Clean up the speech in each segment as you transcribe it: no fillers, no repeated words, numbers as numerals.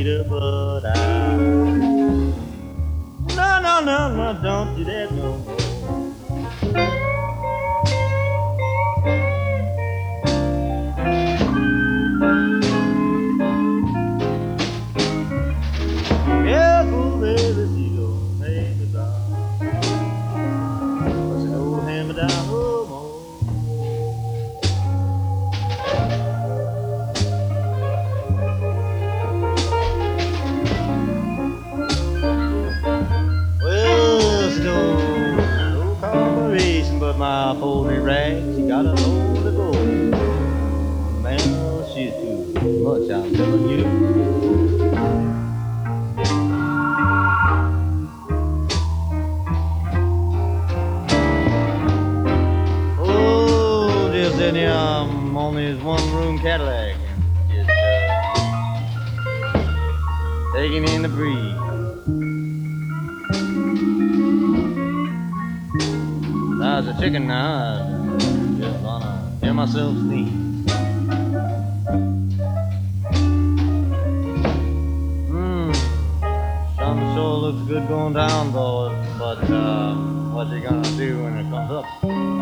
Rita, but I. No, no, no, no, don't do that no more. Yeah, cool baby, she don't make me down. But she don't hand me down no more. Well, she don't no corporation but my poultry rack. She got a load of gold. Man, she's too much, I'm telling you. In here, I'm on this one-room Cadillac, just taking in the breeze. As a chicken now, I just wanna hear myself sneeze. Something sure looks good going down, boys, but what you gonna do when it comes up?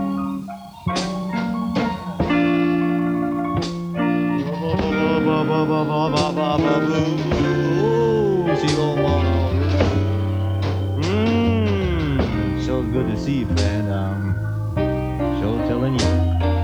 So good to see you, friend. Sure telling you.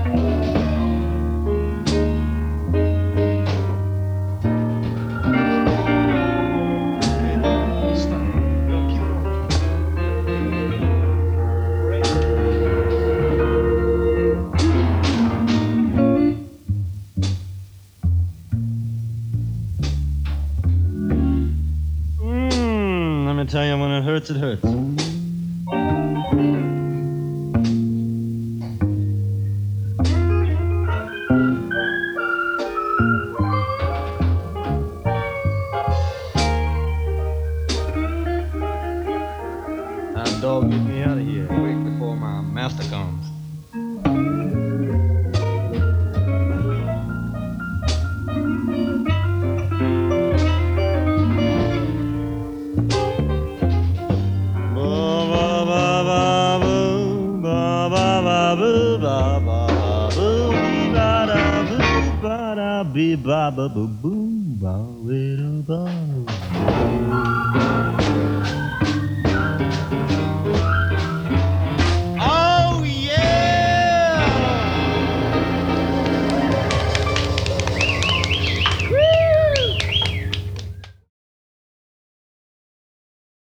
Let me tell you, when it hurts, it hurts. Dog, get me out of here quick before my master comes. Ba ba boo boo ba ba